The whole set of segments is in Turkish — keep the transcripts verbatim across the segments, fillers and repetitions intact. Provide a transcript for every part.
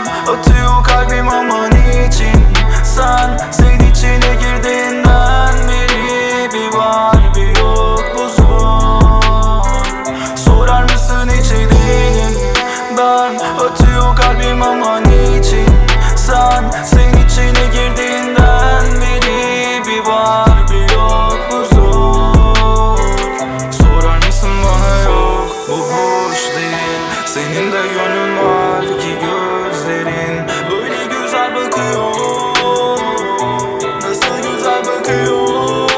atıyor kalbim ama niçin? Sen, sen içine girdiğinden beri bir var bir yok bu zor. Sorar mısın hiç değilim ben, atıyor kalbim ama niçin? Sen, sen içine girdiğinden beri bir var bir yok bu zor. Sorar mısın bana yok bu boş değil. Senin de yönün var ki gözlerin böyle güzel bakıyor. Nasıl güzel bakıyor.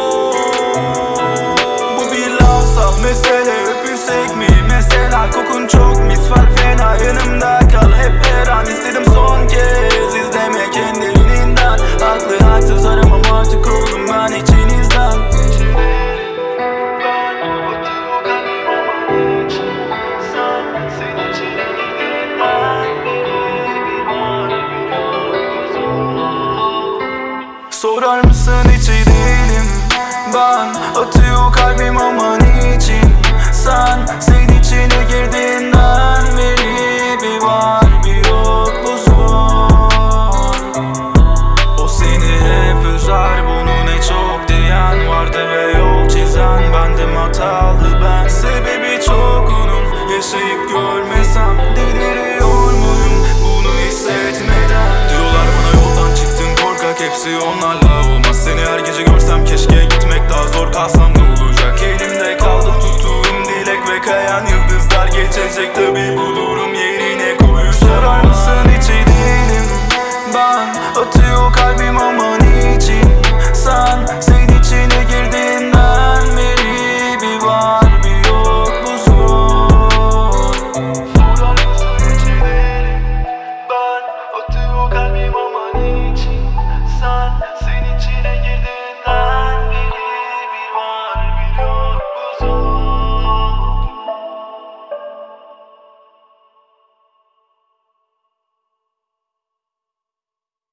Bu bir lafsa mesele, öpülsek mi? Mesela kokun çok mis var fena, yanımda kal hep her an. İstedim son kez izleme kendiliğinden. Haklı haksız aramam artık oğlum ben içinizden. Sorar mısın hiç iyi değilim ben, atıyor kalbim ama niçin? Sen, sen içine girdiğinden beri bir var bir yok bu zor. O seni hep üzer, bunu ne çok diyen vardı ve yol çizen bendim, hatalı ben. Sebebi çok onun, yaşayıp görmesem deliriyor muyum bunu hissetmeden? Diyorlar bana yoldan çıktın korkak, hepsi onlarla olmaz. Seni her gece görsem keşke gitmek daha zor, kalsam